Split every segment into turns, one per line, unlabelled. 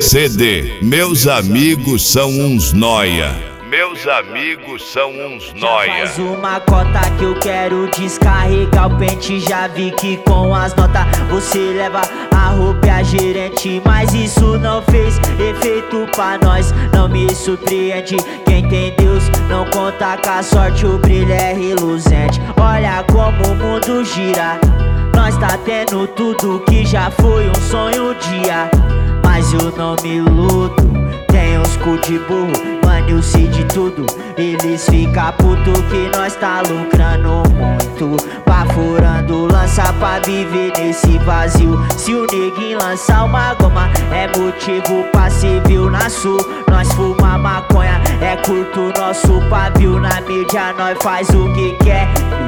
CD, meus amigos são uns nóia. Meus amigos são uns nóia.
Faz uma cota que eu quero descarregar o pente. Já vi que com as notas você leva a roupa e a gerente, mas isso não fez efeito pra nós. Não me surpreende, quem tem Deus não conta com a sorte. O brilho é reluzente, olha como o mundo gira. Nós tá tendo tudo que já foi um sonho um dia. Mas eu não me iludo, tem uns cu de burro, mano, eu sei de tudo. Eles ficam puto que nós tá lucrando muito, furando lança pra viver nesse vazio. Se o neguinho lançar uma goma é motivo pra ser viu na sul. Nós fuma maconha, é curto nosso pavio. Na mídia nós faz o que quer,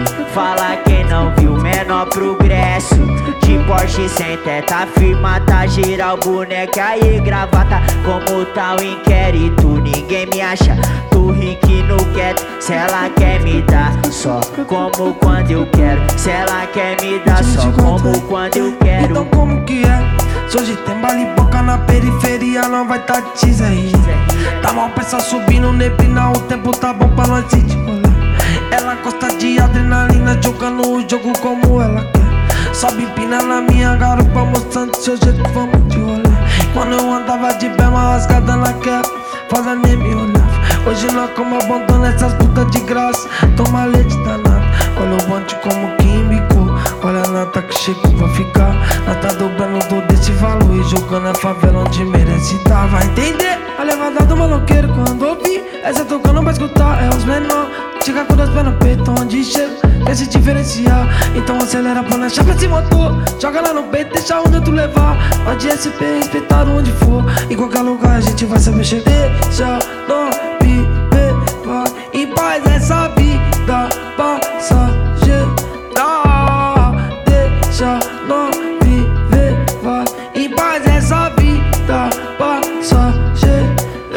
fala quem não viu menor progresso. De Porsche sem teta, firma tá geral, boneca aí gravata. Como tá o inquérito, ninguém me acha. Tô rico no quieto, se ela quer me dar só como quando eu quero. Se ela quer me dar só como quando eu quero.
Então como que é? Se hoje tem bala e boca na periferia, não vai tá teaser aí. Tá mal peça subindo neblina, o tempo tá bom pra nós ir de rolê. Ela gosta de adrenalina, jogando o jogo como ela quer. Sobe empina na minha garupa, mostrando seu jeito, vamos de rolê. Quando eu andava de berma rasgada naquela, foda nem me olhava. Hoje nós como abandona essas putas de graça, toma leite danado. Olha o bonde como que embicou, olha a nota que chegou pra ficar. Nós tá dobrando todo esse valor e jogando a favela onde merece dar. Vai entender a levada do maloqueiro quando ouvir essa tocando pra escutar, é os menor. Chega com dois pés no peito, onde chega, quer se diferenciar. Então acelera pra nós, chapa esse motor, joga lá no peito, deixa o neutro levar. Pode SP, respeitar onde for, em qualquer lugar a gente vai saber chegar. Deixa nós viver, vai em paz essa vida passageira. Deixa nós viver, vai em paz essa vida passageira.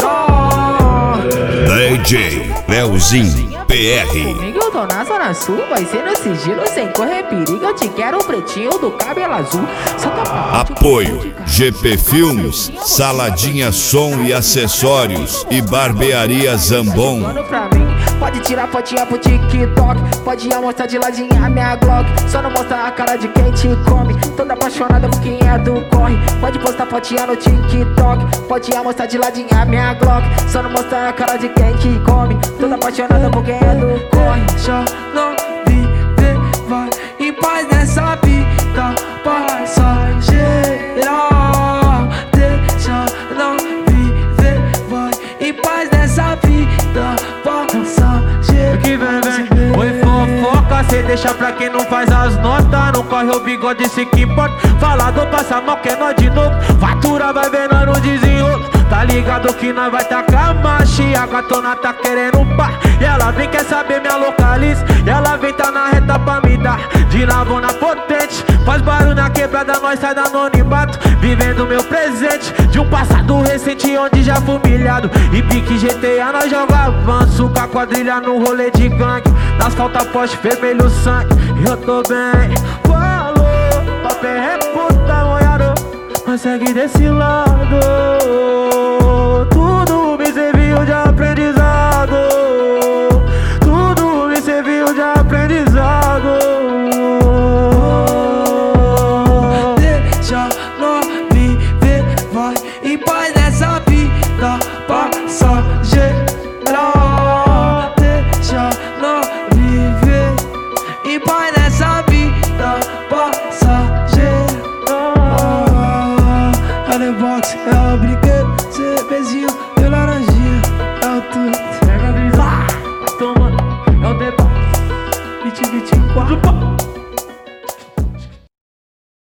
DJ Leozinho PR.
Comigo eu tô na zona sul, vai ser no sigilo, sem correr perigo. Eu te quero pretinho do cabelo azul.
Apoio GP Filmes, Saladinha Som e Acessórios e Barbearia Zambon.
Pode tirar fotinha pro TikTok, pode mostrar de ladinha a minha Glock. Só não mostrar a cara de quem te come, toda apaixonada por quem é do corre. Pode postar fotinha no TikTok, pode mostrar de ladinha a minha Glock. Só não mostrar a cara de quem te come, toda apaixonada por quem é do corre.
Deixa não viver, vai em paz nessa vida passageira. Deixa não viver, vai em paz nessa vida passageira.
Que vem, oi fofoca, cê deixa pra quem não faz as notas. Não corre o bigode, se que importa. Falador passa mal, que é nós de novo. Fatura vai ver nós no desenrolo. Tá ligado que nós vai tacar marcha. E a gatona tá querendo par. E ela vem, quer saber minha localiza. E ela vem, tá na reta pra me dar de lavona potente. Faz barulho na quebrada, nós sai da anonimato. Vivendo meu presente de um passado recente, onde já fui humilhado. E pique GTA nós joga avanço, com a quadrilha no rolê de gangue. Nas falta poste vermelho sangue, eu tô bem. Falou, papel é puta, molhado, mas segue desse lado. Tudo me serviu de aprendizado, tudo me serviu de aprendizado.
Deixa nós viver, vai em paz nessa vida passageira. Deixa nós viver em paz nessa vida passageira. É the box, é o brinquedo, cervezinho e laranjinha, é o tudo.
Pega a brisa, toma, é o The Box 2024.